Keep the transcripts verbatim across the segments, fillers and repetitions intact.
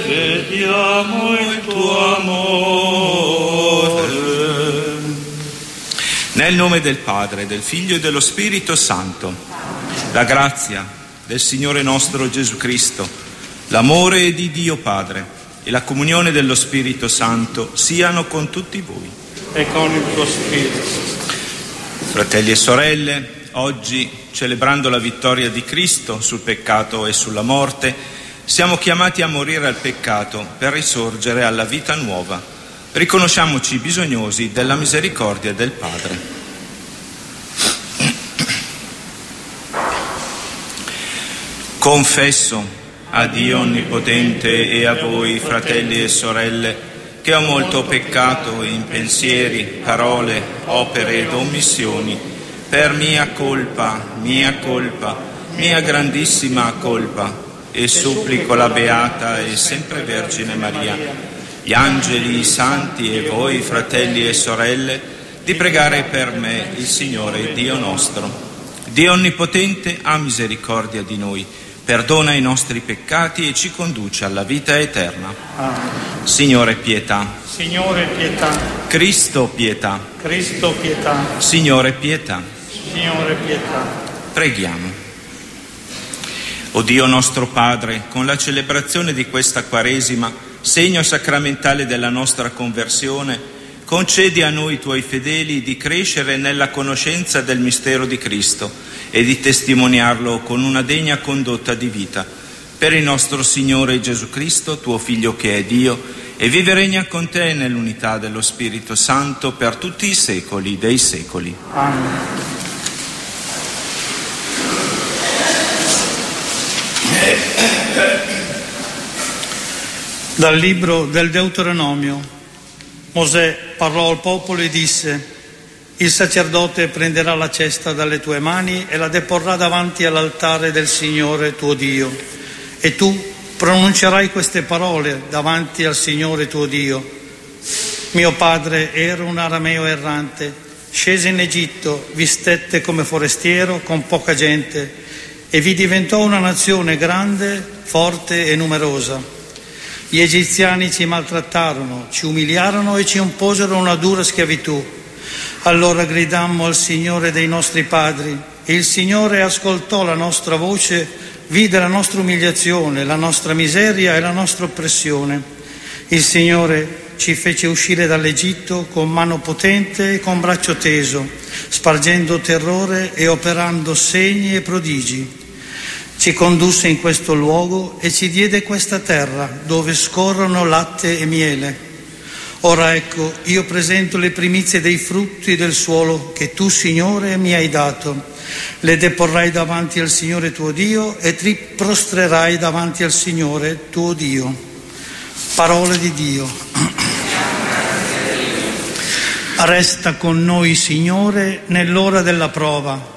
Vediamo il tuo amore. Nel nome del Padre, del Figlio e dello Spirito Santo, la grazia del Signore nostro Gesù Cristo, l'amore di Dio Padre e la comunione dello Spirito Santo siano con tutti voi. E con il tuo spirito. Fratelli e sorelle, oggi, celebrando la vittoria di Cristo sul peccato e sulla morte, siamo chiamati a morire al peccato per risorgere alla vita nuova. Riconosciamoci bisognosi della misericordia del Padre. Confesso a Dio Onnipotente e a voi, fratelli e sorelle, che ho molto peccato in pensieri, parole, opere ed omissioni, per mia colpa, mia colpa, mia grandissima colpa, e supplico la Beata e sempre Vergine Maria, gli angeli, i santi e voi, fratelli e sorelle, di pregare per me il Signore Dio nostro. Dio Onnipotente ha misericordia di noi, perdona i nostri peccati e ci conduce alla vita eterna. Amen. Signore pietà. Signore pietà. Cristo pietà. Cristo pietà. Signore pietà. Signore pietà. Preghiamo. O Dio nostro Padre, con la celebrazione di questa Quaresima, segno sacramentale della nostra conversione, concedi a noi tuoi fedeli di crescere nella conoscenza del mistero di Cristo e di testimoniarlo con una degna condotta di vita. Per il nostro Signore Gesù Cristo, tuo Figlio che è Dio, e vive e regna con te nell'unità dello Spirito Santo per tutti i secoli dei secoli. Amen. Dal libro del Deuteronomio. Mosè parlò al popolo e disse: il sacerdote prenderà la cesta dalle tue mani e la deporrà davanti all'altare del Signore tuo Dio, e tu pronuncerai queste parole davanti al Signore tuo Dio. Mio padre era un arameo errante, scese in Egitto, vi stette come forestiero con poca gente e vi diventò una nazione grande, forte e numerosa. Gli egiziani ci maltrattarono, ci umiliarono e ci imposero una dura schiavitù. Allora gridammo al Signore dei nostri padri e il Signore ascoltò la nostra voce, vide la nostra umiliazione, la nostra miseria e la nostra oppressione. Il Signore ci fece uscire dall'Egitto con mano potente e con braccio teso, spargendo terrore e operando segni e prodigi. Ci condusse in questo luogo e ci diede questa terra dove scorrono latte e miele. Ora ecco, io presento le primizie dei frutti del suolo che tu, Signore, mi hai dato. Le deporrai davanti al Signore tuo Dio e ti prostrerai davanti al Signore tuo Dio. Parola di Dio. Resta con noi, Signore, nell'ora della prova.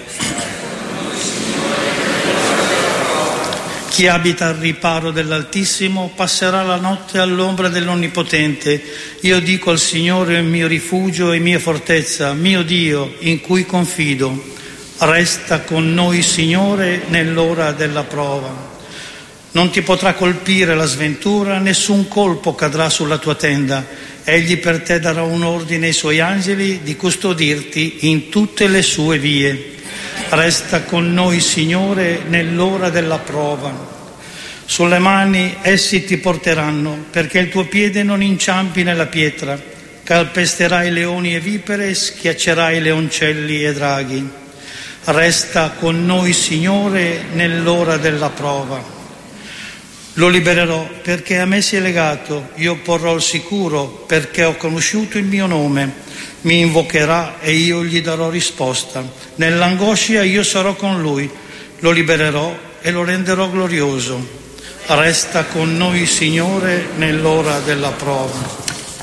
Chi abita al riparo dell'Altissimo passerà la notte all'ombra dell'Onnipotente. Io dico al Signore, mio rifugio e mia fortezza, mio Dio, in cui confido. Resta con noi, Signore, nell'ora della prova. Non ti potrà colpire la sventura, nessun colpo cadrà sulla tua tenda. Egli per te darà un ordine ai suoi angeli di custodirti in tutte le sue vie. Resta con noi, Signore, nell'ora della prova. Sulle mani essi ti porteranno, perché il tuo piede non inciampi nella pietra. Calpesterai leoni e vipere, schiaccerai leoncelli e draghi. Resta con noi, Signore, nell'ora della prova. Lo libererò perché a me si è legato, io porrò al sicuro perché ho conosciuto il mio nome. Mi invocherà e io gli darò risposta. Nell'angoscia io sarò con lui, lo libererò e lo renderò glorioso. Resta con noi, Signore, nell'ora della prova.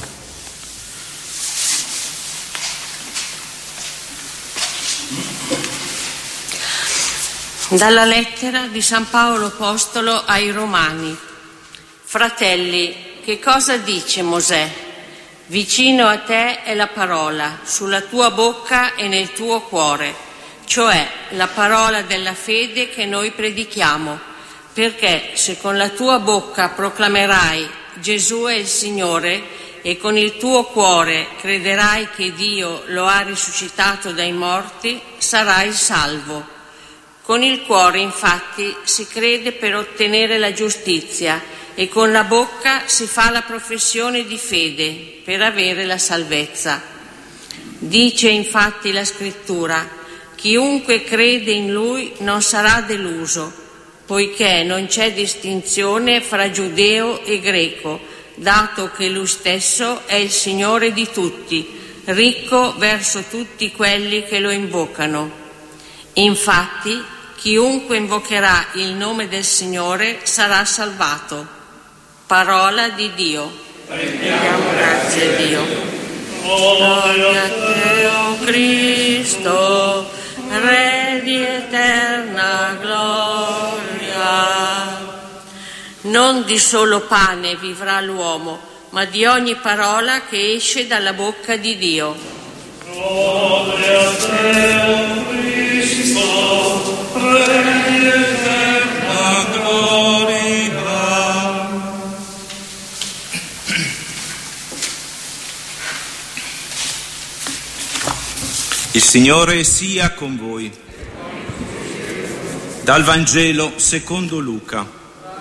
Dalla lettera di San Paolo Apostolo ai Romani. Fratelli, che cosa dice Mosè? Vicino a te è la parola, sulla tua bocca e nel tuo cuore, cioè la parola della fede che noi predichiamo. perché se con la tua bocca proclamerai Gesù è il Signore e con il tuo cuore crederai che Dio lo ha risuscitato dai morti, sarai salvo. Con il cuore, infatti, si crede per ottenere la giustizia e con la bocca si fa la professione di fede per avere la salvezza. Dice infatti la Scrittura: chiunque crede in Lui non sarà deluso, poiché non c'è distinzione fra giudeo e greco, dato che Lui stesso è il Signore di tutti, ricco verso tutti quelli che lo invocano. Infatti, chiunque invocherà il nome del Signore sarà salvato. Parola di Dio. Rendiamo grazie a Dio. Gloria a te, o Cristo, Re di eterna gloria. Non di solo pane vivrà l'uomo, ma di ogni parola che esce dalla bocca di Dio. Gloria a te, o Cristo, Re di eterna gloria. Il Signore sia con voi. Dal Vangelo secondo Luca.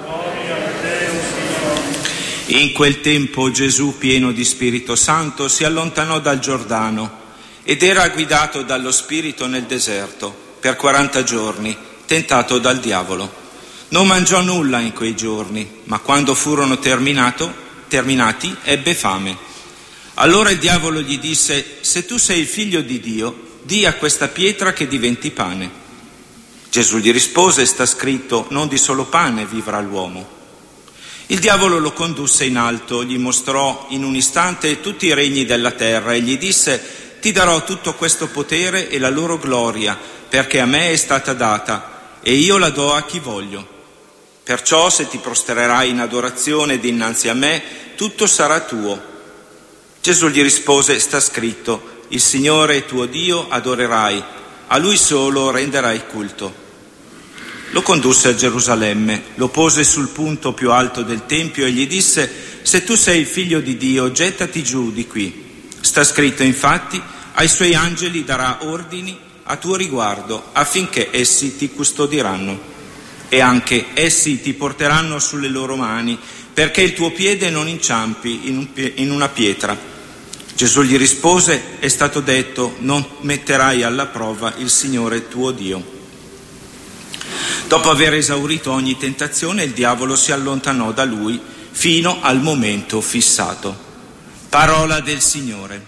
In quel tempo Gesù, pieno di Spirito Santo, si allontanò dal Giordano ed era guidato dallo Spirito nel deserto per quaranta giorni, tentato dal diavolo. Non mangiò nulla in quei giorni, ma quando furono terminato, terminati ebbe fame. Allora il diavolo gli disse: se tu sei il figlio di Dio, di a questa pietra che diventi pane. Gesù gli rispose: sta scritto, non di solo pane vivrà l'uomo. Il diavolo lo condusse in alto, gli mostrò in un istante tutti i regni della terra e gli disse: ti darò tutto questo potere e la loro gloria, perché a me è stata data e io la do a chi voglio. Perciò se ti prostrerai in adorazione dinanzi a me, tutto sarà tuo. Gesù gli rispose: sta scritto, il Signore tuo Dio adorerai, a Lui solo renderai culto. Lo condusse a Gerusalemme, lo pose sul punto più alto del Tempio e gli disse: se tu sei il figlio di Dio, gettati giù di qui. Sta scritto infatti, ai suoi angeli darà ordini a tuo riguardo, affinché essi ti custodiranno. E anche essi ti porteranno sulle loro mani, perché il tuo piede non inciampi in, un pie- in una pietra. Gesù gli rispose: è stato detto, non metterai alla prova il Signore tuo Dio. Dopo aver esaurito ogni tentazione, il diavolo si allontanò da lui fino al momento fissato. Parola del Signore.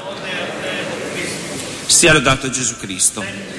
Sia lodato Gesù Cristo.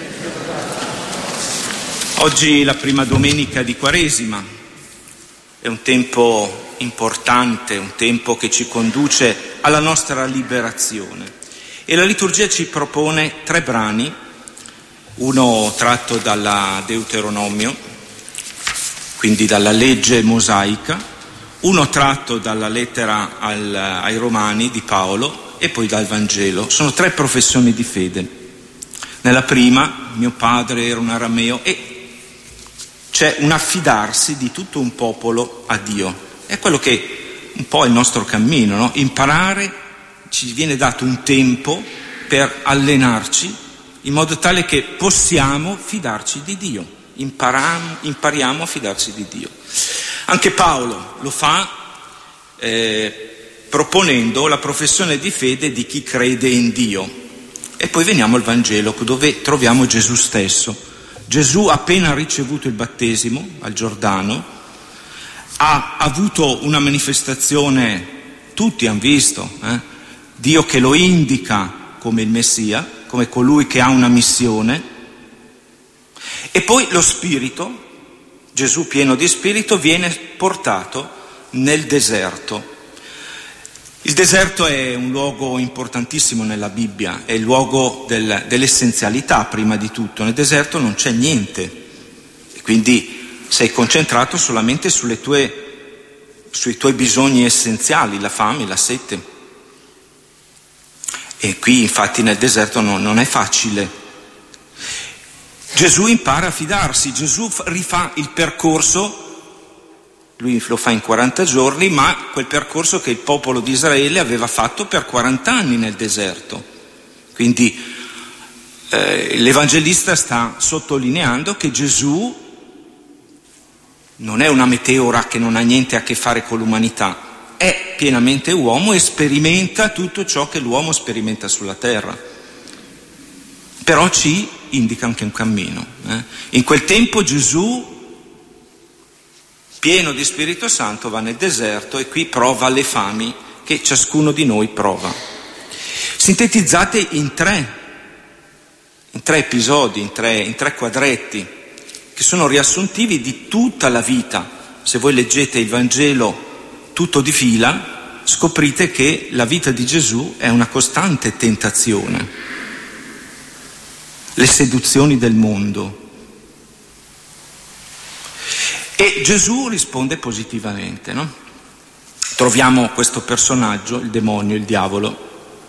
Oggi la prima domenica di Quaresima, è un tempo importante, un tempo che ci conduce alla nostra liberazione. E la liturgia ci propone tre brani, uno tratto dalla Deuteronomio, quindi dalla legge mosaica, uno tratto dalla lettera al, ai Romani di Paolo e poi dal Vangelo. Sono tre professioni di fede. Nella prima, mio padre era un arameo, e c'è un affidarsi di tutto un popolo a Dio. È quello che un po' è il nostro cammino, no? Imparare, ci viene dato un tempo per allenarci in modo tale che possiamo fidarci di Dio, impariamo, impariamo a fidarci di Dio. Anche Paolo lo fa eh, proponendo la professione di fede di chi crede in Dio. E poi veniamo al Vangelo, dove troviamo Gesù stesso. Gesù, appena ricevuto il battesimo al Giordano, ha avuto una manifestazione, tutti hanno visto, eh? Dio che lo indica come il Messia, come colui che ha una missione. E poi lo Spirito, Gesù pieno di Spirito, viene portato nel deserto. Il deserto è un luogo importantissimo nella Bibbia, è il luogo del, dell'essenzialità prima di tutto. Nel deserto non c'è niente, e quindi sei concentrato solamente sulle tue, sui tuoi bisogni essenziali, la fame, la sete. E qui infatti nel deserto no, non è facile. Gesù impara a fidarsi, Gesù rifà il percorso Lui lo fa in quaranta giorni, ma quel percorso che il popolo di Israele aveva fatto per quaranta anni nel deserto. Quindi eh, l'Evangelista sta sottolineando che Gesù non è una meteora che non ha niente a che fare con l'umanità, è pienamente uomo e sperimenta tutto ciò che l'uomo sperimenta sulla terra. Però ci indica anche un cammino. Eh? In quel tempo Gesù, pieno di Spirito Santo, va nel deserto e qui prova le fami che ciascuno di noi prova. Sintetizzate in tre, in tre episodi, in tre, in tre quadretti, che sono riassuntivi di tutta la vita. Se voi leggete il Vangelo tutto di fila, scoprite che la vita di Gesù è una costante tentazione. Le seduzioni del mondo. E Gesù risponde positivamente, no? Troviamo questo personaggio, il demonio, il diavolo,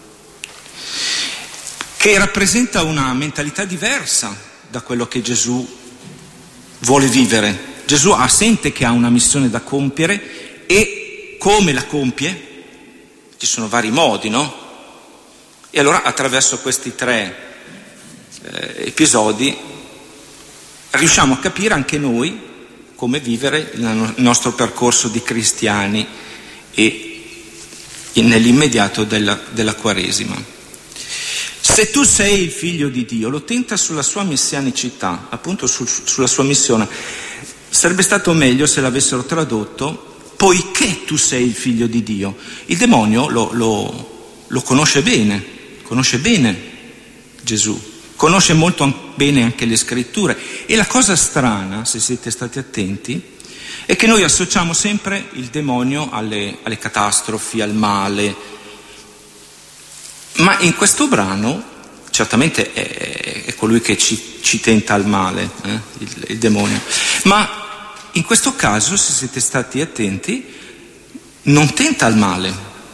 che rappresenta una mentalità diversa da quello che Gesù vuole vivere. Gesù ha, sente che ha una missione da compiere e come la compie? Ci sono vari modi, no? E allora attraverso questi tre eh, episodi riusciamo a capire anche noi come vivere il nostro percorso di cristiani e nell'immediato della, della Quaresima. Se tu sei il figlio di Dio, lo tenta sulla sua messianicità, appunto sul, sulla sua missione. Sarebbe stato meglio se l'avessero tradotto, poiché tu sei il figlio di Dio. Il demonio lo, lo, lo conosce bene, conosce bene Gesù, conosce molto bene anche le scritture. E la cosa strana, se siete stati attenti, è che noi associamo sempre il demonio alle, alle catastrofi, al male. Ma in questo brano, certamente è, è colui che ci, ci tenta al male, eh, il, il demonio, ma in questo caso, se siete stati attenti, non tenta al male.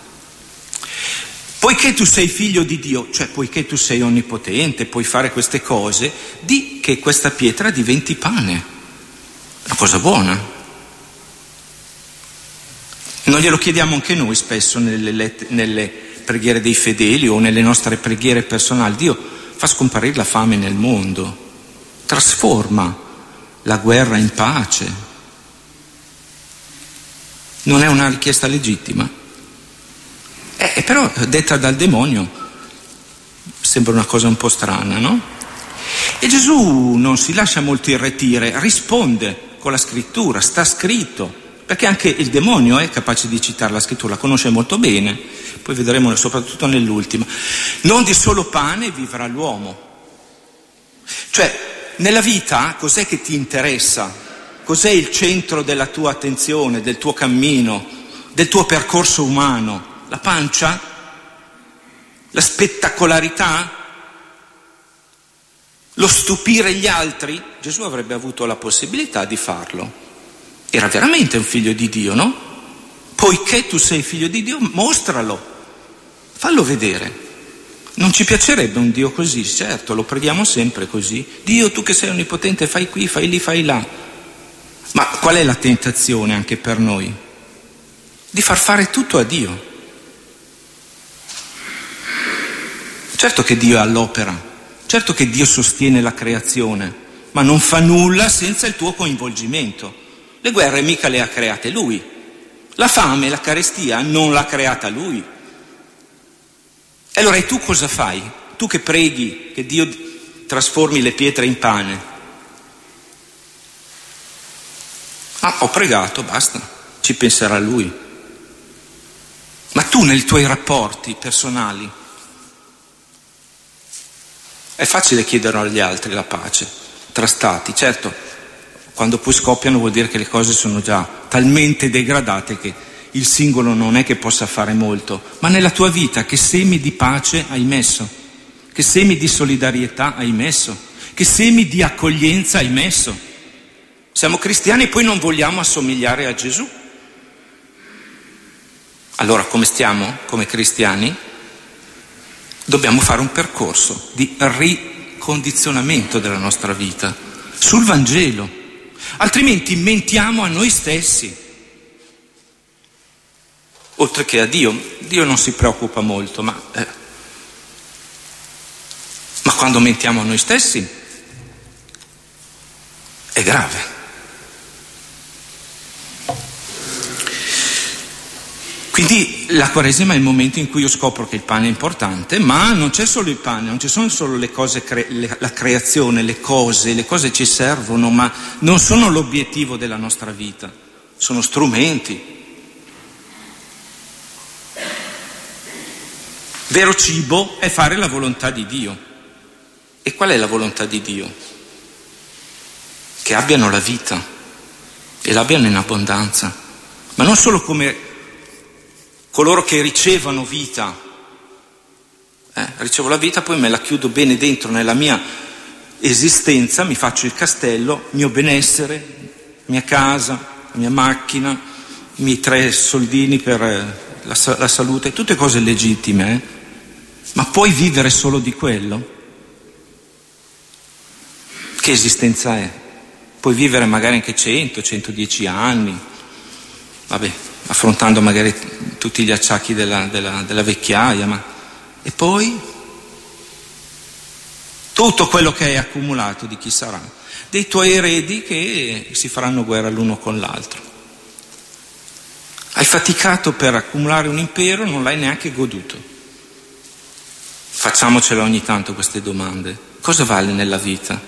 Poiché tu sei figlio di Dio, cioè poiché tu sei onnipotente, puoi fare queste cose, di che questa pietra diventi pane. Una cosa buona. Non glielo chiediamo anche noi spesso nelle, let- nelle preghiere dei fedeli o nelle nostre preghiere personali. Dio fa scomparire la fame nel mondo, trasforma la guerra in pace. Non è una richiesta legittima? Eh, però detta dal demonio sembra una cosa un po' strana, no? E Gesù non si lascia molto irretire, risponde con la scrittura, sta scritto, perché anche il demonio è capace di citare la scrittura, la conosce molto bene, poi vedremo soprattutto nell'ultima. Non di solo pane vivrà l'uomo. Cioè, nella vita cos'è che ti interessa? Cos'è il centro della tua attenzione, del tuo cammino, del tuo percorso umano? La pancia? La spettacolarità? Lo stupire gli altri? Gesù avrebbe avuto la possibilità di farlo. Era veramente un figlio di Dio, no? Poiché tu sei figlio di Dio, mostralo, fallo vedere. Non ci piacerebbe un Dio così, certo, lo preghiamo sempre così. Dio, tu che sei onnipotente, fai qui, fai lì, fai là. Ma qual è la tentazione anche per noi? Di far fare tutto a Dio. Certo che Dio è all'opera, certo che Dio sostiene la creazione, ma non fa nulla senza il tuo coinvolgimento. Le guerre mica le ha create Lui, la fame, la carestia non l'ha creata Lui. E allora e tu cosa fai? Tu che preghi che Dio trasformi le pietre in pane. Ah, ho pregato, basta, ci penserà Lui. Ma tu nei tuoi rapporti personali, è facile chiedere agli altri la pace, tra stati, certo. Quando poi scoppiano vuol dire che le cose sono già talmente degradate che il singolo non è che possa fare molto. Ma nella tua vita che semi di pace hai messo? Che semi di solidarietà hai messo? Che semi di accoglienza hai messo? Siamo cristiani e poi non vogliamo assomigliare a Gesù. Allora come stiamo come cristiani? Dobbiamo fare un percorso di ricondizionamento della nostra vita sul Vangelo. Altrimenti mentiamo a noi stessi. oltre che a Dio. Dio non si preoccupa molto, ma, eh, ma quando mentiamo a noi stessi è grave. Quindi la Quaresima è il momento in cui io scopro che il pane è importante, ma non c'è solo il pane, non ci sono solo le cose, cre- le, la creazione, le cose, le cose ci servono, ma non sono l'obiettivo della nostra vita, sono strumenti. Vero cibo è fare la volontà di Dio. E qual è la volontà di Dio? Che abbiano la vita e l'abbiano in abbondanza, ma non solo come coloro che ricevono vita. Eh, ricevo la vita, poi me la chiudo bene dentro nella mia esistenza, mi faccio il castello, mio benessere, mia casa, la mia macchina, i miei tre soldini per la, la salute, tutte cose legittime, eh? Ma puoi vivere solo di quello? Che esistenza è? Puoi vivere magari anche cento, centodieci anni, vabbè, affrontando magari tutti gli acciacchi della, della, della vecchiaia, ma e poi tutto quello che hai accumulato di chi sarà? Dei tuoi eredi che si faranno guerra l'uno con l'altro. Hai faticato per accumulare un impero, non l'hai neanche goduto. Facciamocela ogni tanto queste domande. Cosa vale nella vita?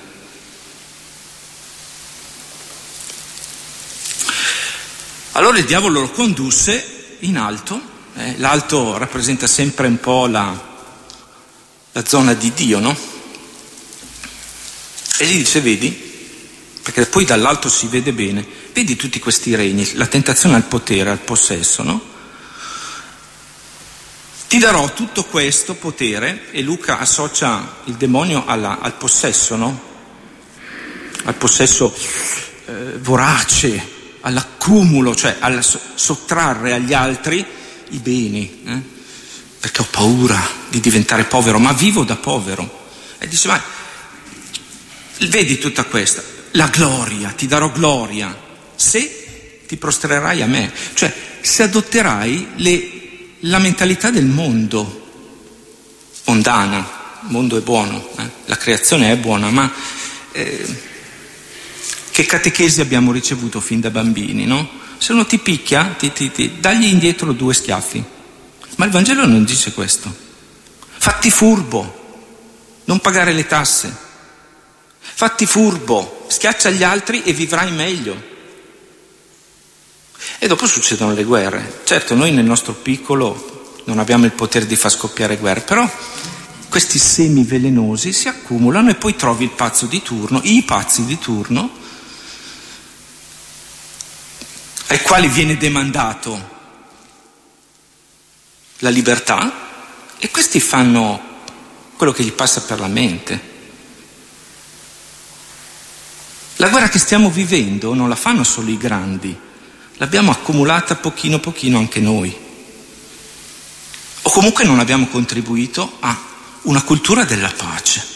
Allora il diavolo lo condusse in alto, eh, l'alto rappresenta sempre un po' la, la zona di Dio, no? E gli dice, vedi, perché poi dall'alto si vede bene, vedi tutti questi regni, la tentazione al potere, al possesso, no? Ti darò tutto questo potere, e Luca associa il demonio alla, al possesso, no? Al possesso eh, vorace, all'accumulo, cioè al sottrarre agli altri i beni, eh? Perché ho paura di diventare povero, ma vivo da povero. E dice, ma vedi tutta questa, la gloria, ti darò gloria se ti prostrerai a me, cioè se adotterai le, la mentalità del mondo mondana. Il mondo è buono, eh? La creazione è buona, ma eh, che catechesi abbiamo ricevuto fin da bambini, no? Se uno ti picchia, ti, ti, ti, dagli indietro due schiaffi. Ma il Vangelo non dice questo. Fatti furbo, non pagare le tasse. Fatti furbo, schiaccia gli altri e vivrai meglio. E dopo succedono le guerre. Certo, noi nel nostro piccolo non abbiamo il potere di far scoppiare guerre, però questi semi velenosi si accumulano e poi trovi il pazzo di turno, i pazzi di turno, ai quali viene demandato la libertà, e questi fanno quello che gli passa per la mente. La guerra che stiamo vivendo non la fanno solo i grandi, l'abbiamo accumulata pochino pochino anche noi, o comunque non abbiamo contribuito a una cultura della pace.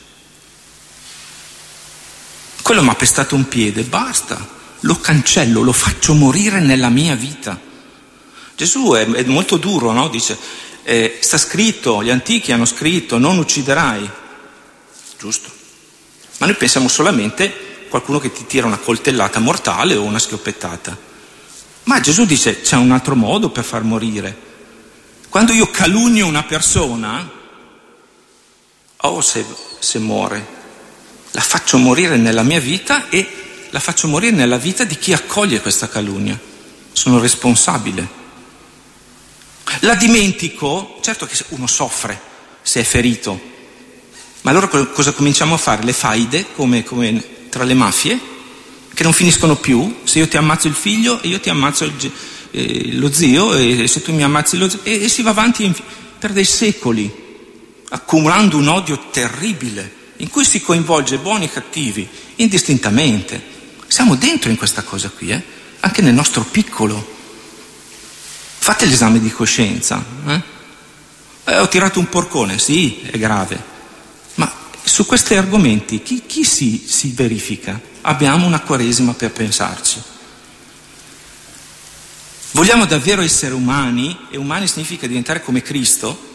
Quello mi ha pestato un piede, basta, lo cancello, lo faccio morire nella mia vita. Gesù è, è molto duro, no? Dice, eh, sta scritto, gli antichi hanno scritto, non ucciderai, giusto? Ma noi pensiamo solamente a qualcuno che ti tira una coltellata mortale o una schioppettata. Ma Gesù dice, c'è un altro modo per far morire. Quando io calunno una persona, oh, se, se muore, la faccio morire nella mia vita e la faccio morire nella vita di chi accoglie questa calunnia. Sono responsabile. La dimentico, certo che uno soffre se è ferito, ma allora cosa cominciamo a fare? Le faide, come, come tra le mafie, che non finiscono più. Se io ti ammazzo il figlio e io ti ammazzo il, eh, lo zio, e se tu mi ammazzi lo zio, e, e si va avanti in, per dei secoli, accumulando un odio terribile, in cui si coinvolge buoni e cattivi, indistintamente. Siamo dentro in questa cosa qui, eh? Anche nel nostro piccolo. Fate l'esame di coscienza. Eh? Eh, ho tirato un porcone, sì, è grave. Ma su questi argomenti chi, chi si, si verifica? Abbiamo una Quaresima per pensarci. Vogliamo davvero essere umani, e umani significa diventare come Cristo,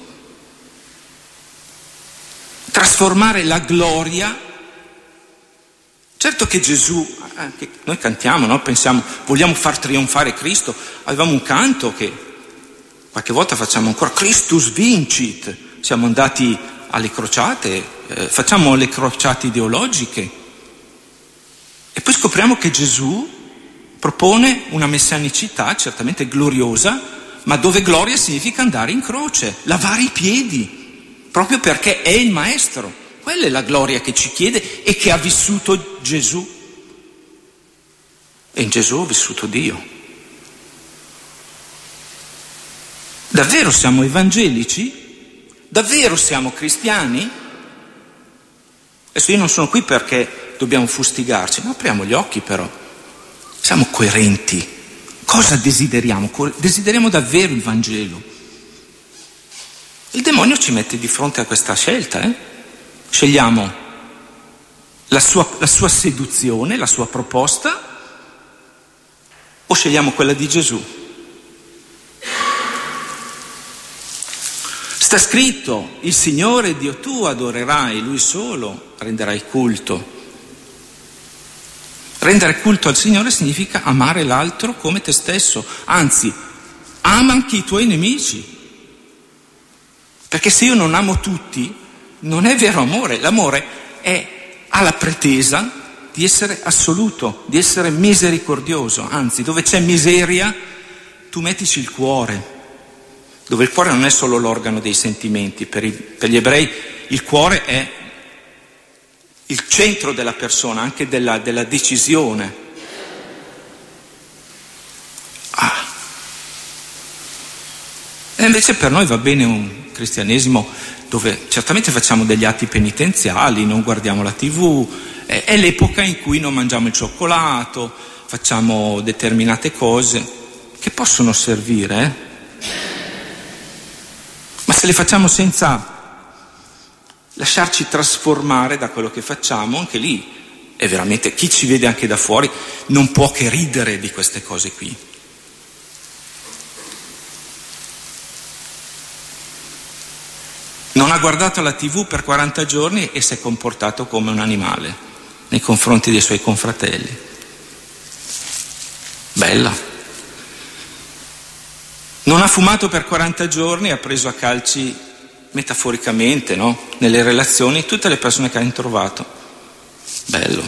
trasformare la gloria. Certo che Gesù, anche noi cantiamo, no? Pensiamo, vogliamo far trionfare Cristo. Avevamo un canto che qualche volta facciamo ancora, Christus vincit. Siamo andati alle crociate, eh, facciamo le crociate ideologiche. E poi scopriamo che Gesù propone una messianicità certamente gloriosa, ma dove gloria significa andare in croce, lavare i piedi, proprio perché è il Maestro. Quella è la gloria che ci chiede e che ha vissuto Gesù. E in Gesù ha vissuto Dio. Davvero siamo evangelici? Davvero siamo cristiani? Adesso io non sono qui perché dobbiamo fustigarci, ma apriamo gli occhi però. Siamo coerenti. Cosa desideriamo? Desideriamo davvero il Vangelo. Il demonio ci mette di fronte a questa scelta, eh? Scegliamo la sua, la sua seduzione, la sua proposta, o scegliamo quella di Gesù? Sta scritto, il Signore Dio tuo adorerai, Lui solo renderai culto. Rendere culto al Signore significa amare l'altro come te stesso, anzi, ama anche i tuoi nemici. Perché se io non amo tutti, non è vero amore. L'amore è, ha la pretesa di essere assoluto, di essere misericordioso. Anzi, dove c'è miseria, tu mettici il cuore. Dove il cuore non è solo l'organo dei sentimenti. Per, i, per gli ebrei il cuore è il centro della persona, anche della, della decisione. Ah. E invece per noi va bene un cristianesimo dove certamente facciamo degli atti penitenziali, non guardiamo la tivù, è, è l'epoca in cui non mangiamo il cioccolato, facciamo determinate cose che possono servire, eh? Ma se le facciamo senza lasciarci trasformare da quello che facciamo, anche lì è veramente, chi ci vede anche da fuori non può che ridere di queste cose qui. Non ha guardato la tivù per quaranta giorni e si è comportato come un animale nei confronti dei suoi confratelli. Bella. Non ha fumato per quaranta giorni e ha preso a calci, metaforicamente, no? Nelle relazioni, tutte le persone che ha trovato. Bello.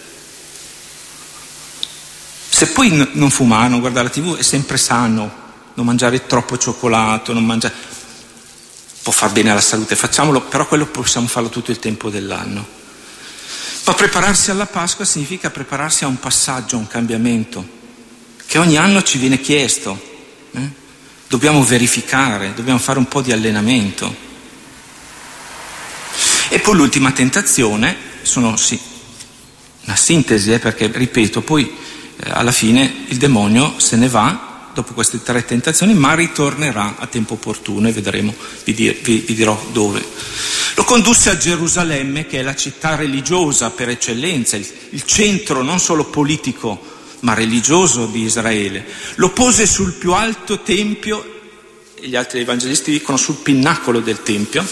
Se poi n- non fumare, non guardare la tivù, è sempre sano. Non mangiare troppo cioccolato, non mangiare... può far bene alla salute, facciamolo, però quello possiamo farlo tutto il tempo dell'anno. Ma prepararsi alla Pasqua significa prepararsi a un passaggio, a un cambiamento, che ogni anno ci viene chiesto. Eh? Dobbiamo verificare, dobbiamo fare un po' di allenamento. E poi l'ultima tentazione, sono sì, una sintesi, eh, perché ripeto, poi eh, alla fine il demonio se ne va dopo queste tre tentazioni, ma ritornerà a tempo opportuno e vedremo, vi, dir, vi, vi dirò dove. Lo condusse a Gerusalemme, che è la città religiosa per eccellenza, il, il centro non solo politico ma religioso di Israele. Lo pose sul più alto tempio, e gli altri evangelisti dicono sul pinnacolo del tempio,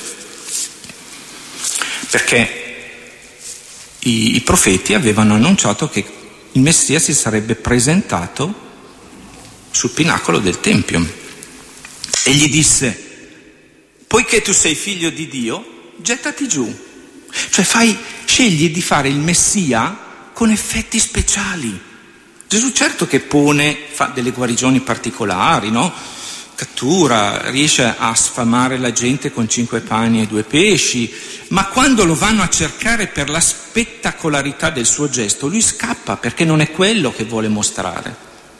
perché i, i profeti avevano annunciato che il Messia si sarebbe presentato sul pinnacolo del tempio. E gli disse: poiché tu sei figlio di Dio, gettati giù. Cioè fai, scegli di fare il Messia con effetti speciali. Gesù certo che pone, fa delle guarigioni particolari, no? Cattura, riesce a sfamare la gente con cinque pani e due pesci, ma quando lo vanno a cercare per la spettacolarità del suo gesto, lui scappa perché non è quello che vuole mostrare.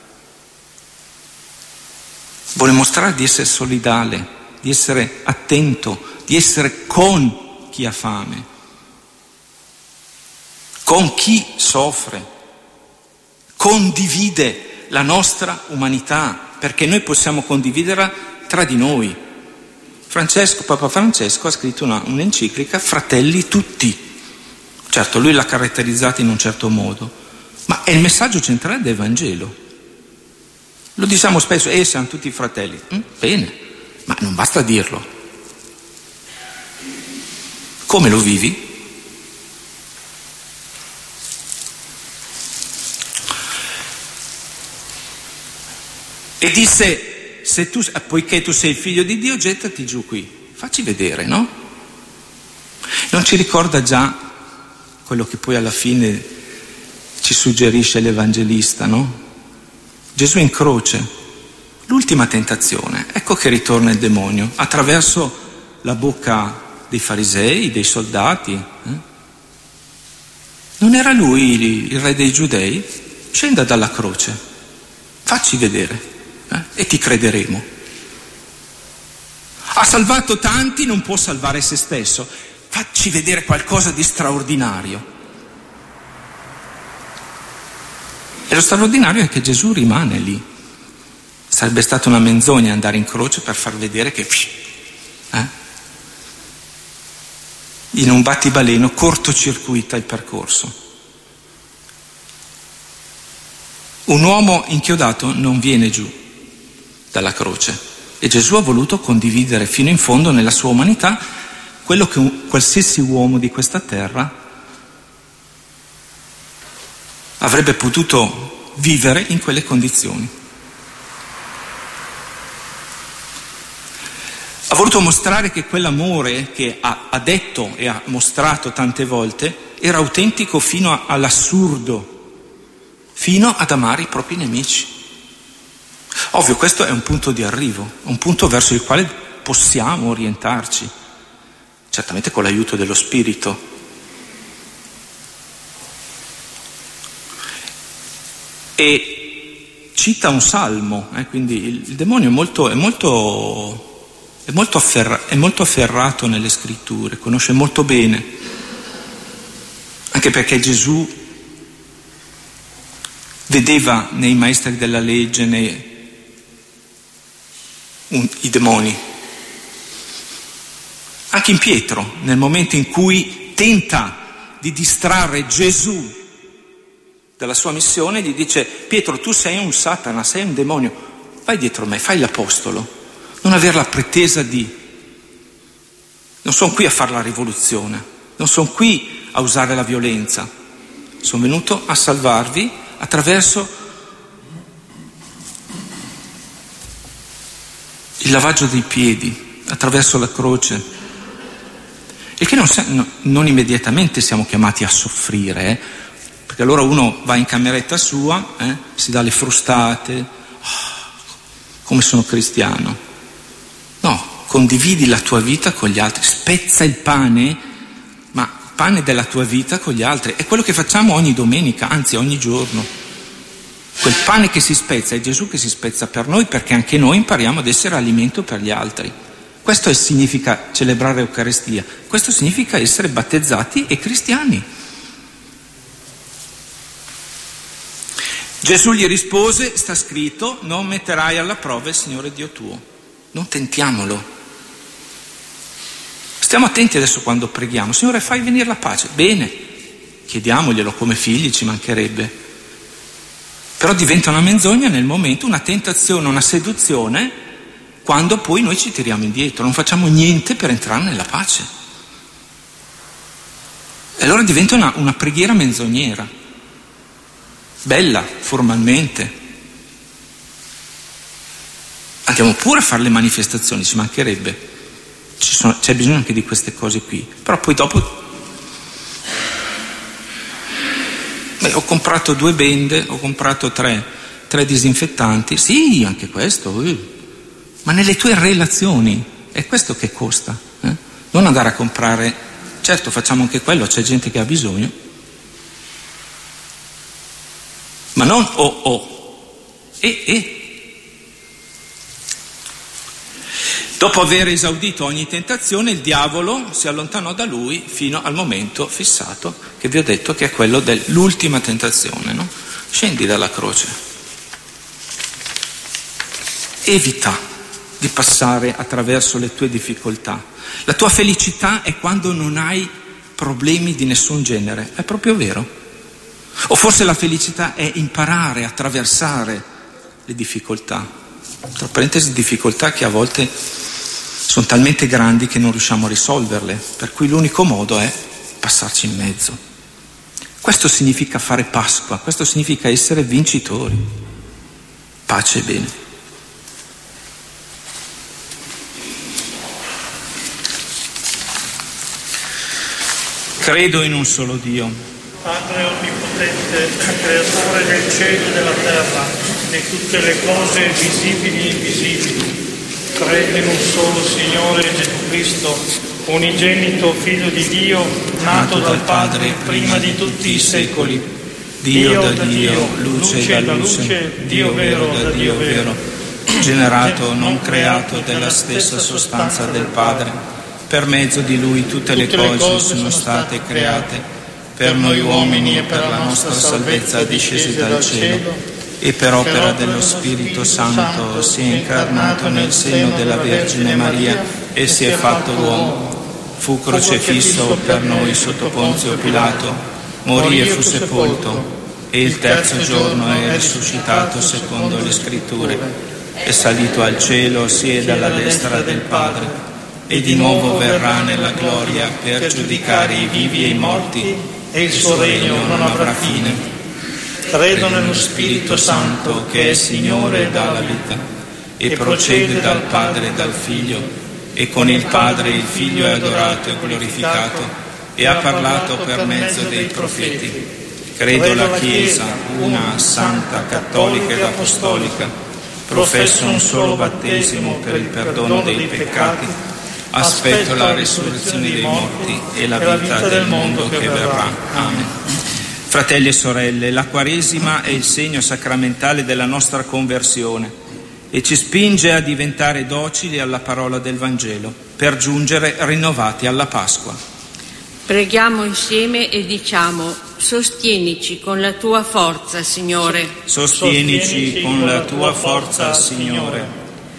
Vuole mostrare di essere solidale, di essere attento, di essere con chi ha fame, con chi soffre. Condivide la nostra umanità, perché noi possiamo condividerla tra di noi. Francesco, Papa Francesco ha scritto una, un'enciclica, Fratelli tutti. Certo, lui l'ha caratterizzata in un certo modo, ma è il messaggio centrale del Vangelo. Lo diciamo spesso, eh, siamo tutti fratelli. Mm, bene, ma non basta dirlo. Come lo vivi? E disse, se tu, poiché tu sei figlio di Dio, gettati giù qui, facci vedere, no? Non ci ricorda già quello che poi alla fine ci suggerisce l'Evangelista, no? Gesù in croce, l'ultima tentazione, ecco che ritorna il demonio attraverso la bocca dei farisei, dei soldati. Eh? Non era lui il re dei giudei? Scenda dalla croce, facci vedere eh? e ti crederemo. Ha salvato tanti, non può salvare se stesso, facci vedere qualcosa di straordinario. E lo straordinario è che Gesù rimane lì. Sarebbe stata una menzogna andare in croce per far vedere che eh? in un battibaleno cortocircuita il percorso. Un uomo inchiodato non viene giù dalla croce e Gesù ha voluto condividere fino in fondo nella sua umanità quello che un, qualsiasi uomo di questa terra avrebbe potuto vivere in quelle condizioni. Ha voluto mostrare che quell'amore che ha, ha detto e ha mostrato tante volte era autentico fino a, all'assurdo, fino ad amare i propri nemici. Ovvio, questo è un punto di arrivo, un punto verso il quale possiamo orientarci, certamente con l'aiuto dello Spirito. E cita un salmo, eh, quindi il, il demonio è molto, è, molto, è, molto afferra, è molto afferrato nelle scritture, conosce molto bene, anche perché Gesù vedeva nei maestri della legge, nei, un, i demoni. Anche in Pietro, nel momento in cui tenta di distrarre Gesù dalla sua missione, gli dice: Pietro, tu sei un Satana, sei un demonio, vai dietro me, fai l'apostolo, non aver la pretesa di, non sono qui a fare la rivoluzione, non sono qui a usare la violenza, sono venuto a salvarvi attraverso il lavaggio dei piedi, attraverso la croce. E che non, non immediatamente siamo chiamati a soffrire, eh? Perché allora uno va in cameretta sua, eh, si dà le frustate, oh, come sono cristiano. No, condividi la tua vita con gli altri, spezza il pane, ma il pane della tua vita con gli altri. È quello che facciamo ogni domenica, anzi ogni giorno. Quel pane che si spezza è Gesù che si spezza per noi, perché anche noi impariamo ad essere alimento per gli altri. Questo significa celebrare l'Eucaristia, questo significa essere battezzati e cristiani. Gesù gli rispose: sta scritto, non metterai alla prova il Signore Dio tuo. Non tentiamolo. Stiamo attenti adesso quando preghiamo: Signore, fai venire la pace. Bene, chiediamoglielo come figli, ci mancherebbe. Però diventa una menzogna nel momento, una tentazione, una seduzione, quando poi noi ci tiriamo indietro, non facciamo niente per entrare nella pace. E allora diventa una, una preghiera menzognera. Bella, formalmente. Andiamo pure a fare le manifestazioni, ci mancherebbe. Ci sono, c'è bisogno anche di queste cose qui. Però poi dopo... Beh, ho comprato due bende, ho comprato tre, tre disinfettanti. Sì, anche questo. Eh. Ma nelle tue relazioni, è questo che costa. Eh? Non andare a comprare... Certo, facciamo anche quello, c'è gente che ha bisogno. Ma non o oh, oh, e e. Dopo aver esaudito ogni tentazione, il diavolo si allontanò da lui fino al momento fissato, che vi ho detto che è quello dell'ultima tentazione, no? Scendi dalla croce. Evita di passare attraverso le tue difficoltà. La tua felicità è quando non hai problemi di nessun genere, è proprio vero. O forse la felicità è imparare a attraversare le difficoltà. Tra parentesi, difficoltà che a volte sono talmente grandi che non riusciamo a risolverle, per cui l'unico modo è passarci in mezzo. Questo significa fare Pasqua, questo significa essere vincitori. Pace e bene. Credo in un solo Dio, Padre onnipotente, creatore del cielo e della terra, di tutte le cose visibili e invisibili. Credo in un solo Signore Gesù Cristo, unigenito Figlio di Dio, nato dal Padre prima di tutti i secoli. Dio da Dio, luce da luce, Dio vero da Dio vero, generato, non creato, della stessa sostanza del Padre. Per mezzo di Lui tutte le cose sono state create, per noi uomini e per la nostra salvezza discese dal cielo, e per opera dello Spirito Santo si è incarnato nel seno della Vergine Maria e si è fatto uomo. Fu crocefisso per noi sotto Ponzio Pilato, morì e fu sepolto, e il terzo giorno è risuscitato secondo le Scritture, è salito al cielo, siede alla destra del Padre, e di nuovo verrà nella gloria per giudicare i vivi e i morti, e il suo regno non avrà fine. Credo nello Spirito Santo, che è Signore e dà la vita, e procede dal Padre e dal Figlio, e con il Padre il Figlio è adorato e glorificato, e ha parlato per mezzo dei profeti. Credo la Chiesa, una, santa, cattolica ed apostolica, professo un solo battesimo per il perdono dei peccati, aspetto la risurrezione dei morti e la vita del mondo che verrà. Amen. Fratelli e sorelle, la Quaresima è il segno sacramentale della nostra conversione e ci spinge a diventare docili alla parola del Vangelo per giungere rinnovati alla Pasqua. Preghiamo insieme e diciamo: sostienici con la tua forza, Signore. Sostienici con la tua forza, Signore.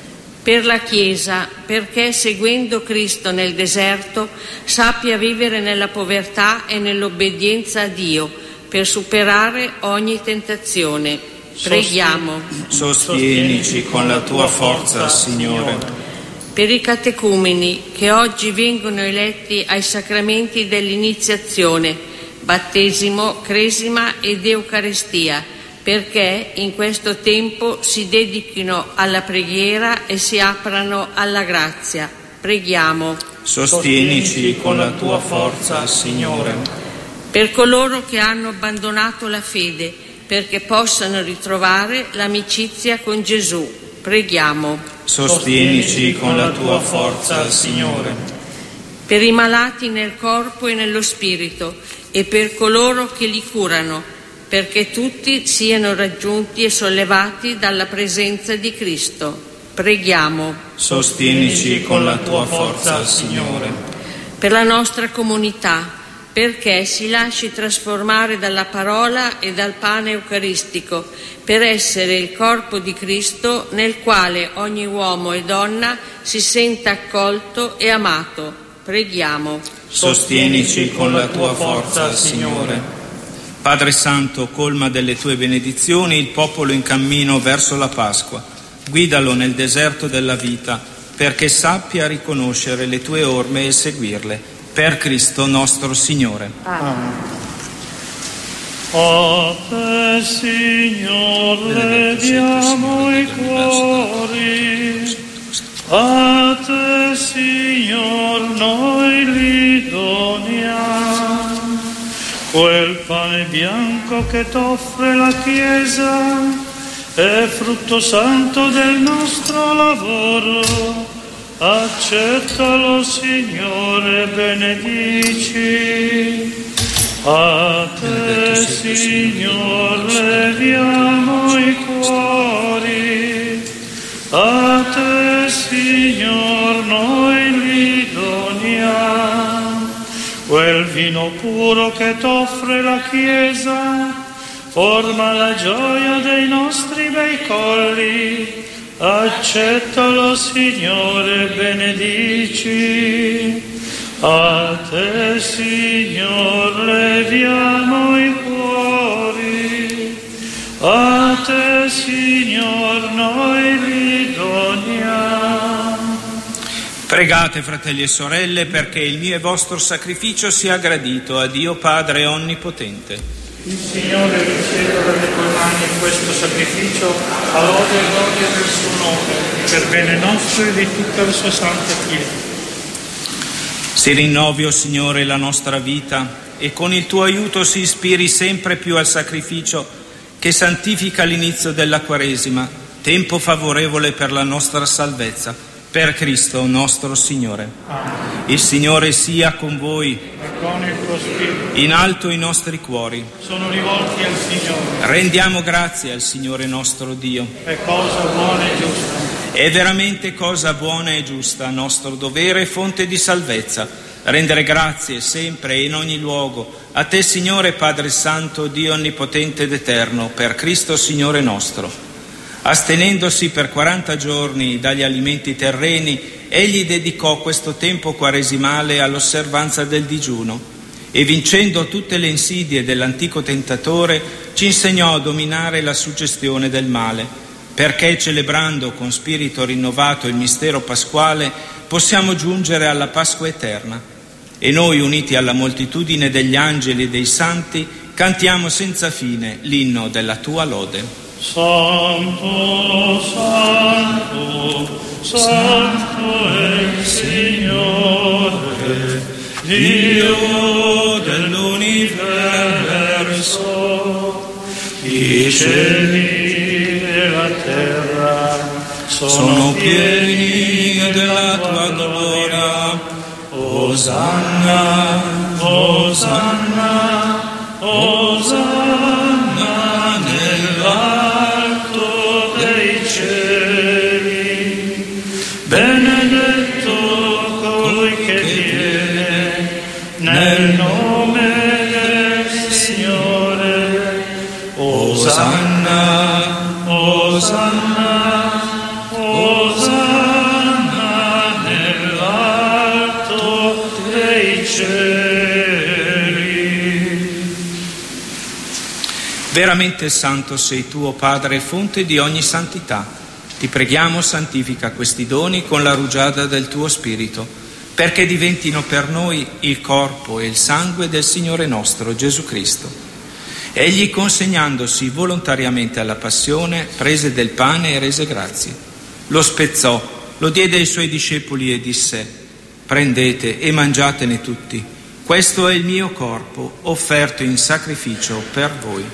Per la Chiesa, perché seguendo Cristo nel deserto sappia vivere nella povertà e nell'obbedienza a Dio per superare ogni tentazione. Preghiamo. Sostienici con la tua forza, Signore. Per i catecumeni che oggi vengono eletti ai sacramenti dell'iniziazione, battesimo, cresima ed Eucaristia, perché in questo tempo si dedichino alla preghiera e si aprano alla grazia. Preghiamo. Sostienici con la tua forza, Signore. Per coloro che hanno abbandonato la fede, perché possano ritrovare l'amicizia con Gesù. Preghiamo. Sostienici con la tua forza, Signore. Per i malati nel corpo e nello spirito e per coloro che li curano, perché tutti siano raggiunti e sollevati dalla presenza di Cristo. Preghiamo. Sostienici con la tua forza, Signore. Per la nostra comunità, perché si lasci trasformare dalla parola e dal pane eucaristico, per essere il corpo di Cristo nel quale ogni uomo e donna si senta accolto e amato. Preghiamo. Sostienici con la tua forza, Signore. Padre Santo, colma delle tue benedizioni il popolo in cammino verso la Pasqua. Guidalo nel deserto della vita, perché sappia riconoscere le tue orme e seguirle. Per Cristo nostro Signore. Amen. A te, Signore, diamo i cuori, a te, Signor, noi li doniamo. Quel pane bianco che t'offre la Chiesa è frutto santo del nostro lavoro. Accettalo, Signore, benedici. A te, Signor, leviamo i cuori. A te, Signor, noi li doniamo. Quel vino puro che t'offre la Chiesa forma la gioia dei nostri bei colli. Accettalo, Signore, benedici. A te, Signor, leviamo i cuori. A te, Signor, Pregate, fratelli e sorelle, perché il mio e vostro sacrificio sia gradito a Dio Padre Onnipotente. Il Signore riceva dalle tue mani questo sacrificio a lode e gloria del suo nome, per bene nostro e di tutta la sua santa Chiesa. Si rinnovi, o Signore, la nostra vita e con il tuo aiuto si ispiri sempre più al sacrificio che santifica l'inizio della Quaresima, tempo favorevole per la nostra salvezza, per Cristo nostro Signore. Amen. Il Signore sia con voi. E con il tuo spirito. In alto i nostri cuori. Sono rivolti al Signore. Rendiamo grazie al Signore nostro Dio. È cosa buona e giusta. È veramente cosa buona e giusta, nostro dovere e fonte di salvezza, rendere grazie sempre e in ogni luogo a te, Signore Padre Santo, Dio Onnipotente ed Eterno, per Cristo Signore nostro. Astenendosi per quaranta giorni dagli alimenti terreni, egli dedicò questo tempo quaresimale all'osservanza del digiuno e, vincendo tutte le insidie dell'antico tentatore, ci insegnò a dominare la suggestione del male, perché, celebrando con spirito rinnovato il mistero pasquale, possiamo giungere alla Pasqua eterna. E noi, uniti alla moltitudine degli angeli e dei santi, cantiamo senza fine l'inno della tua lode. Santo, santo, santo è il Signore, Dio dell'universo. I cieli e la terra sono pieni della tua gloria. Osanna, Osanna, Osanna nell'alto dei cieli. Benedetto colui che viene nel nome del Signore. Osanna, Osanna, Osanna nell'alto dei cieli. Veramente santo sei tu, o Padre, fonte di ogni santità. Ti preghiamo, santifica questi doni con la rugiada del tuo Spirito, perché diventino per noi il corpo e il sangue del Signore nostro Gesù Cristo. Egli, consegnandosi volontariamente alla passione, prese del pane e rese grazie. Lo spezzò, lo diede ai suoi discepoli e disse: prendete e mangiatene tutti. Questo è il mio corpo, offerto in sacrificio per voi.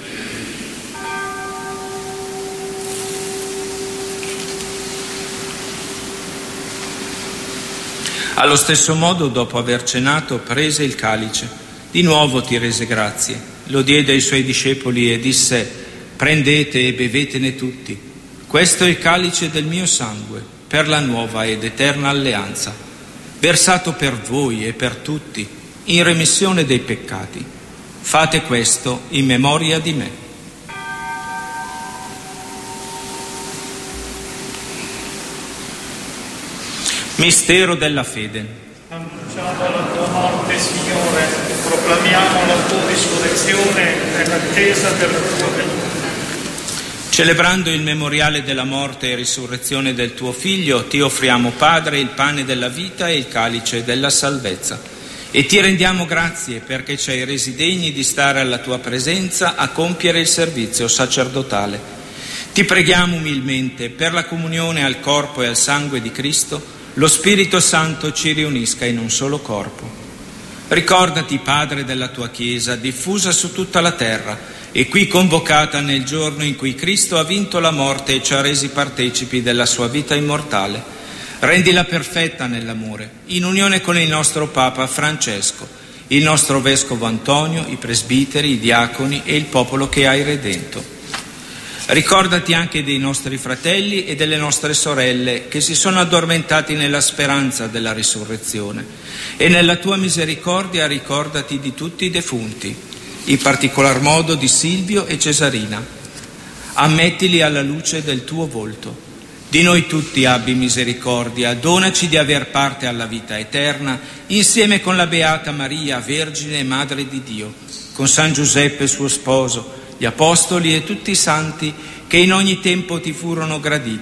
Allo stesso modo, dopo aver cenato, prese il calice. Di nuovo ti rese grazie, lo diede ai suoi discepoli e disse: prendete e bevetene tutti. Questo è il calice del mio sangue, per la nuova ed eterna alleanza, versato per voi e per tutti, in remissione dei peccati. Fate questo in memoria di me. Mistero della fede. Annunciamo la tua morte, Signore, proclamiamo la tua risurrezione nell'attesa della tua venuta. Celebrando il memoriale della morte e risurrezione del tuo Figlio, ti offriamo, Padre, il pane della vita e il calice della salvezza. E ti rendiamo grazie perché ci hai resi degni di stare alla tua presenza a compiere il servizio sacerdotale. Ti preghiamo umilmente per la comunione al corpo e al sangue di Cristo, lo Spirito Santo ci riunisca in un solo corpo. Ricordati, Padre, della tua Chiesa, diffusa su tutta la terra e qui convocata nel giorno in cui Cristo ha vinto la morte e ci ha resi partecipi della sua vita immortale. Rendila perfetta nell'amore, in unione con il nostro Papa Francesco, il nostro Vescovo Antonio, i presbiteri, i diaconi e il popolo che hai redento. Ricordati anche dei nostri fratelli e delle nostre sorelle che si sono addormentati nella speranza della risurrezione, e nella tua misericordia ricordati di tutti i defunti, in particolar modo di Silvio e Cesarina. Ammettili alla luce del tuo volto. Di noi tutti abbi misericordia, donaci di aver parte alla vita eterna, insieme con la Beata Maria, Vergine e Madre di Dio, con San Giuseppe suo sposo, gli Apostoli e tutti i santi che in ogni tempo ti furono graditi,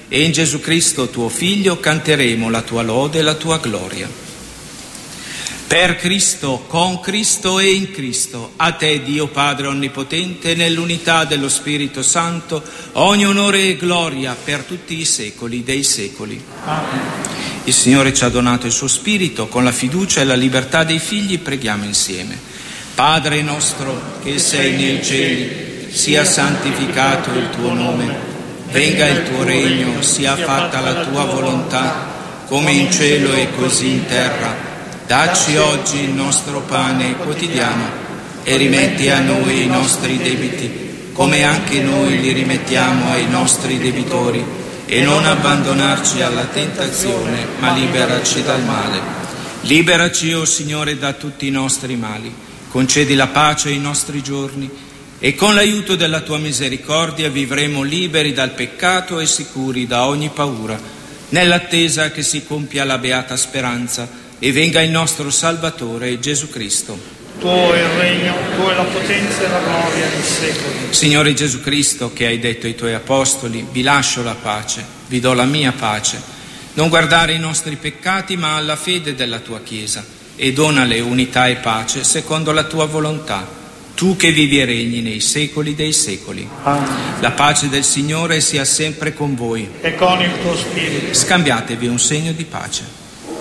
e in Gesù Cristo tuo Figlio canteremo la tua lode e la tua gloria. Per Cristo, con Cristo e in Cristo, a te Dio Padre Onnipotente, nell'unità dello Spirito Santo, ogni onore e gloria per tutti i secoli dei secoli. Amen. Il Signore ci ha donato il suo Spirito, con la fiducia e la libertà dei figli preghiamo insieme. Padre nostro che sei nei cieli, sia santificato il tuo nome, venga il tuo regno, sia fatta la tua volontà, come in cielo e così in terra. Dacci oggi il nostro pane quotidiano e rimetti a noi i nostri debiti, come anche noi li rimettiamo ai nostri debitori, e non abbandonarci alla tentazione, ma liberaci dal male. Liberaci, o Signore, da tutti i nostri mali, concedi la pace ai nostri giorni, e con l'aiuto della tua misericordia vivremo liberi dal peccato e sicuri da ogni paura, nell'attesa che si compia la beata speranza e venga il nostro Salvatore Gesù Cristo. Tuo è il regno, tua è la potenza e la gloria nei secoli. Signore Gesù Cristo, che hai detto ai tuoi apostoli, vi lascio la pace, vi do la mia pace. Non guardare i nostri peccati, ma alla fede della tua Chiesa, e donale unità e pace secondo la tua volontà, tu che vivi e regni nei secoli dei secoli. Amen. La pace del Signore sia sempre con voi. E con il tuo spirito. Scambiatevi un segno di pace.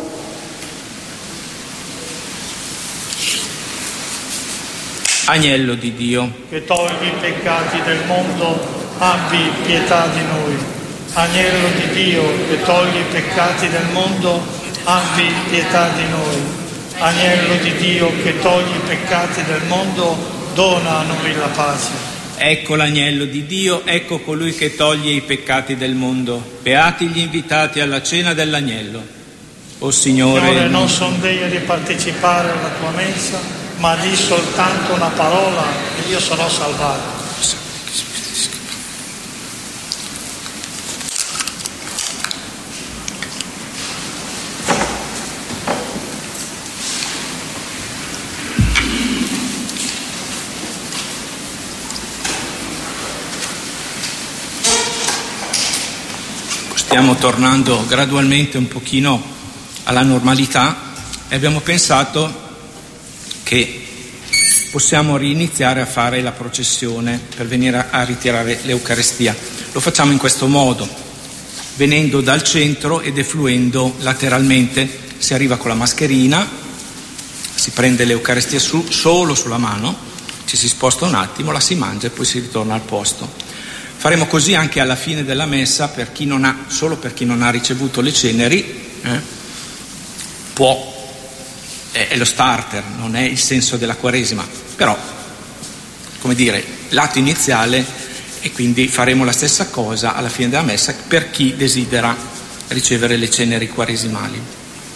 Agnello di Dio, che togli i peccati del mondo, abbi pietà di noi. Agnello di Dio, che togli i peccati del mondo, abbi pietà di noi. Agnello di Dio, che togli i peccati del mondo, dona a noi la pace. Ecco l'agnello di Dio, ecco colui che toglie i peccati del mondo. Beati gli invitati alla cena dell'agnello. O Signore, Signore, non son degno di partecipare alla tua mensa, ma di soltanto una parola e io sarò salvato. Stiamo tornando gradualmente un pochino alla normalità e abbiamo pensato che possiamo riniziare a fare la processione per venire a ritirare l'Eucarestia. Lo facciamo in questo modo, venendo dal centro e defluendo lateralmente. Si arriva con la mascherina, si prende l'Eucarestia su, solo sulla mano, ci si sposta un attimo, la si mangia e poi si ritorna al posto. Faremo così anche alla fine della messa, per chi non ha, solo per chi non ha ricevuto le ceneri, eh, può. È lo starter, non è il senso della Quaresima, però, come dire, l'atto iniziale, e quindi faremo la stessa cosa alla fine della messa per chi desidera ricevere le ceneri quaresimali.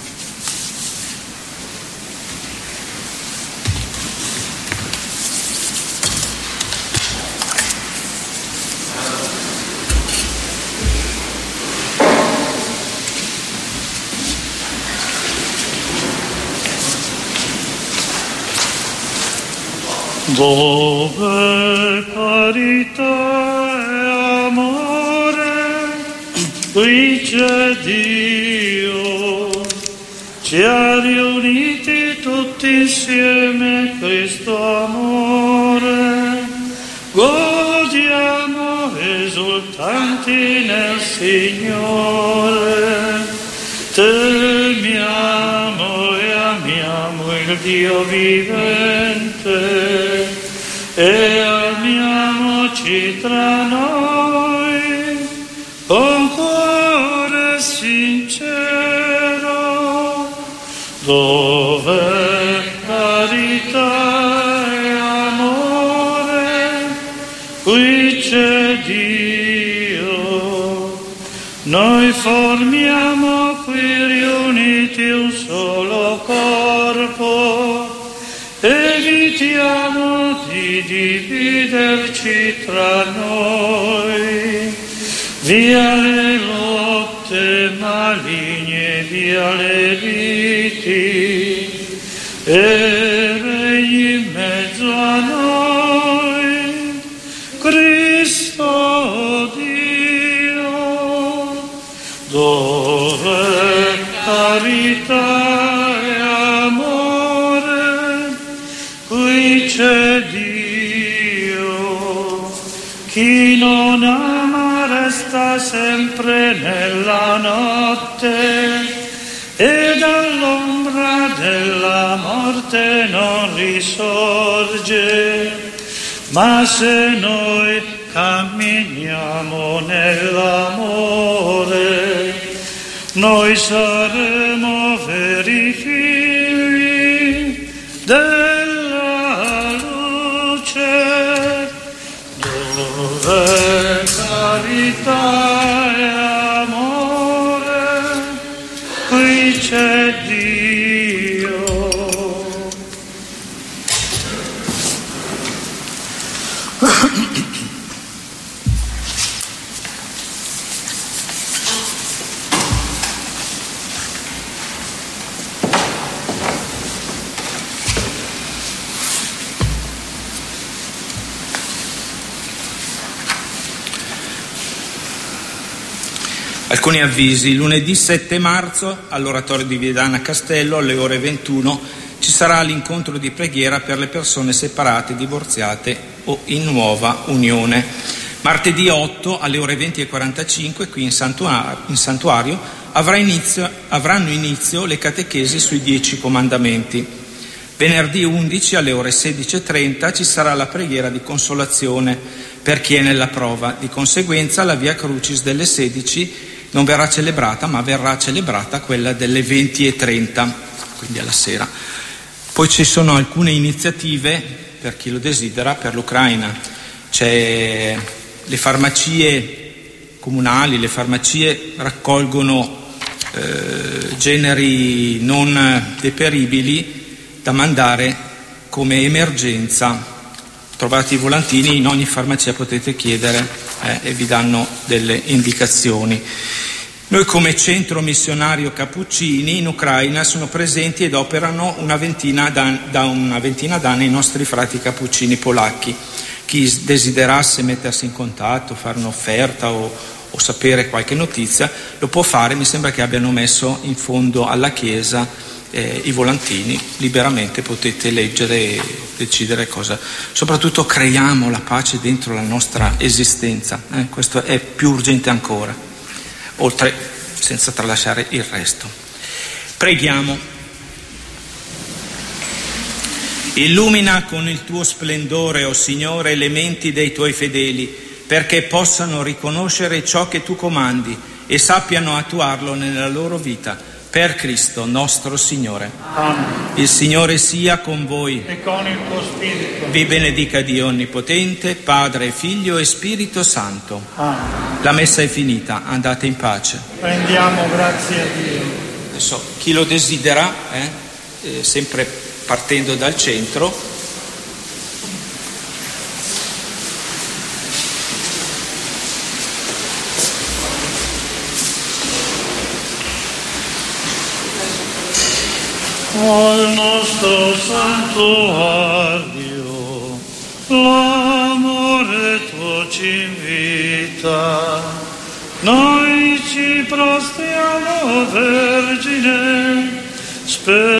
Dove carità e amore, qui c'è Dio, ci ha riuniti tutti insieme Cristo amore, godiamo esultanti nel Signore, temiamo e amiamo il Dio vivente, e amiamoci tra noi con cuore sincero, dove carità e amore, qui c'è Dio. Noi formiamo qui riuniti un solo corpo, evitiamo di dividerci tra noi, via le lotte maligne, via le liti, e regni in mezzo a noi, Cristo Dio, dove carità e amore, qui c'è Dio. Chi non ama resta sempre nella notte e dall'ombra della morte non risorge. Ma se noi camminiamo nell'amore, noi saremo veri figli della luce, dove carità e amore, qui c'è Dio. Alcuni avvisi. Lunedì sette marzo all'oratorio di Viadana Castello alle ore ventuno ci sarà l'incontro di preghiera per le persone separate, divorziate o in nuova unione. Martedì otto alle ore venti e quarantacinque qui in santuario, in santuario avrà inizio, avranno inizio le catechesi sui dieci comandamenti. Venerdì undici alle ore sedici e trenta ci sarà la preghiera di consolazione per chi è nella prova. Di conseguenza la Via Crucis delle sedici non verrà celebrata, ma verrà celebrata quella delle venti e trenta, quindi alla sera. Poi ci sono alcune iniziative per chi lo desidera per l'Ucraina. C'è le farmacie comunali, le farmacie raccolgono eh, generi non deperibili da mandare come emergenza. Trovate i volantini, in ogni farmacia potete chiedere eh, e vi danno delle indicazioni. Noi come centro missionario Cappuccini in Ucraina sono presenti ed operano una ventina da una ventina d'anni i nostri frati cappuccini polacchi. Chi desiderasse mettersi in contatto, fare un'offerta o, o sapere qualche notizia lo può fare. Mi sembra che abbiano messo in fondo alla chiesa eh, i volantini, liberamente potete leggere e decidere cosa. Soprattutto creiamo la pace dentro la nostra esistenza, eh? Questo è più urgente ancora, oltre senza tralasciare il resto. Preghiamo. Illumina con il tuo splendore, o Signore, le menti dei tuoi fedeli, perché possano riconoscere ciò che tu comandi e sappiano attuarlo nella loro vita. Per Cristo nostro Signore. Amen. Il Signore sia con voi. E con il tuo spirito. Vi benedica Dio Onnipotente, Padre, Figlio e Spirito Santo. Amen. La messa è finita, andate in pace. Rendiamo grazie a Dio. Adesso chi lo desidera, eh, eh, sempre partendo dal centro, al nostro santuario, l'amore tuo ci invita, noi ci prostriamo, Vergine, sper-